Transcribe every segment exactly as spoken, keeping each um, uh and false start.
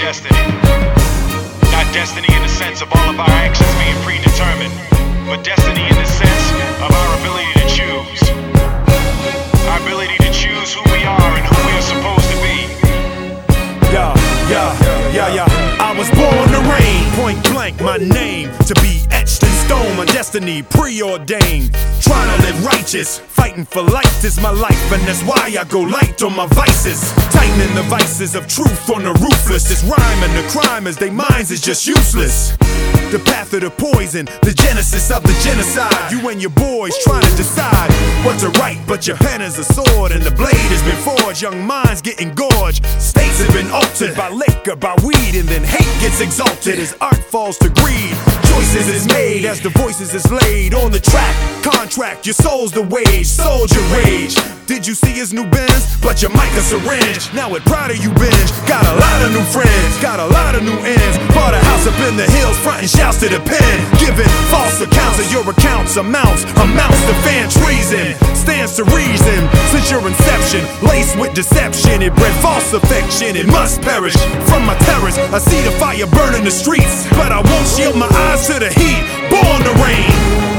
destiny. Not destiny in the sense of all of our actions being predetermined, but destiny in the sense of our ability to choose. Our ability to choose who we are and who we are supposed to be. Yeah, yeah, yeah, yeah. I was born to reign, point blank, my name to be etched in stone, my destiny preordained. Trying to live righteous, fighting for life is my life, and that's why I go light on my vices. Tightening the vices of truth on the ruthless. This rhyme and the crime as they minds is just useless. The path of the poison, the genesis of the genocide. You and your boys trying to decide what to write, but your pen is a sword and the blade has been forged. Young minds getting gorged, states have been altered by liquor, by weed, and then hate gets exalted as art falls to greed. Choices is made as the voices is laid on the track. Contract, your soul's the wage, soldier rage. Did you see his new Benz? But your mic a syringe. Now with pride of you binge. Got a lot of new friends, got a lot of new ends. Bought a house up in the hills, frontin' shouts to the pen. Giving false accounts of your accounts. Amounts, amounts to fan treason. Stands to reason since your inception. Laced with deception, it bred false affection. It must perish from my terrors. I see the fire burning the streets, but I won't shield my eyes to the heat. Born to reign.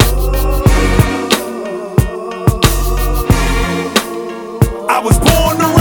I was born to